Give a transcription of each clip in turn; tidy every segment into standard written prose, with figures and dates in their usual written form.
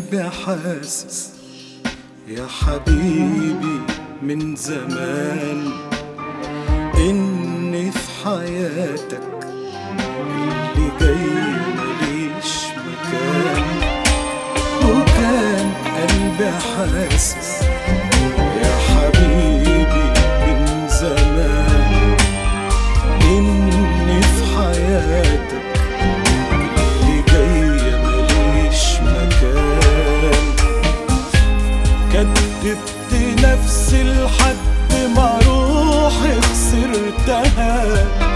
قلبي حاسس يا حبيبي من زمان إني في حياتك اللي جاي مليش مكان، وكان قلبي حاسس يا حبيبي من زمان إني في حياتك اللي جاي مليش مكان. كدبت نفسي لحد ما روحي خسرتها،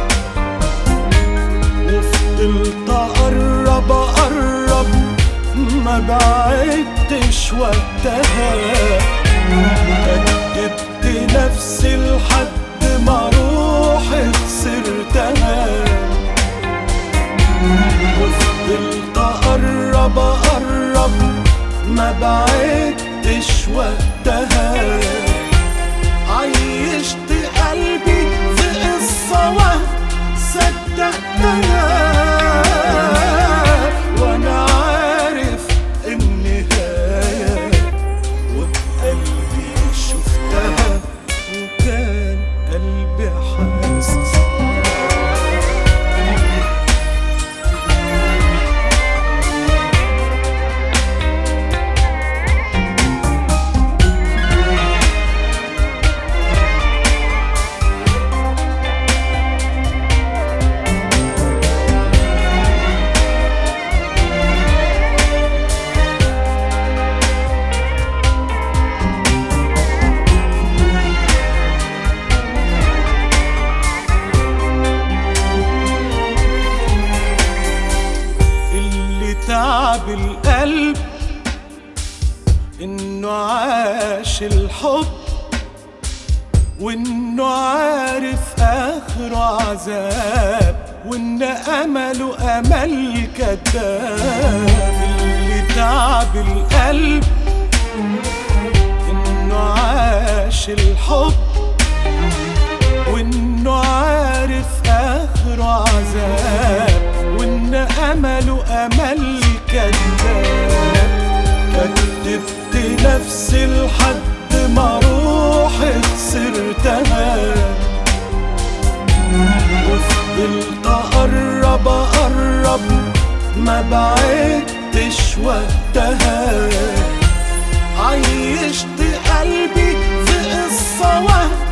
وفضلت أقرب ما بعدتش وقتها. كدبت نفسي لحد ما روحي خسرتها، وفضلت أقرب ما بعدتش وقتها. عيشت قلبي في قصة صدقتها، وانا عارف النهاية وبقلبي شفتها، وكان قلبي حاسس. تعب القلب إنه عاش الحب، وإنه عارف آخره عذاب، وإن أمله أمل كداب. اللي تعب القلب إنه عاش الحب، وإنه عارف آخره عذاب، وإن أمله أمل كداب. كدبت نفسي لحد ما روحي خسرتها، وفضلت أقرب ما بعدتش وقتها. عيشت قلبي في قصة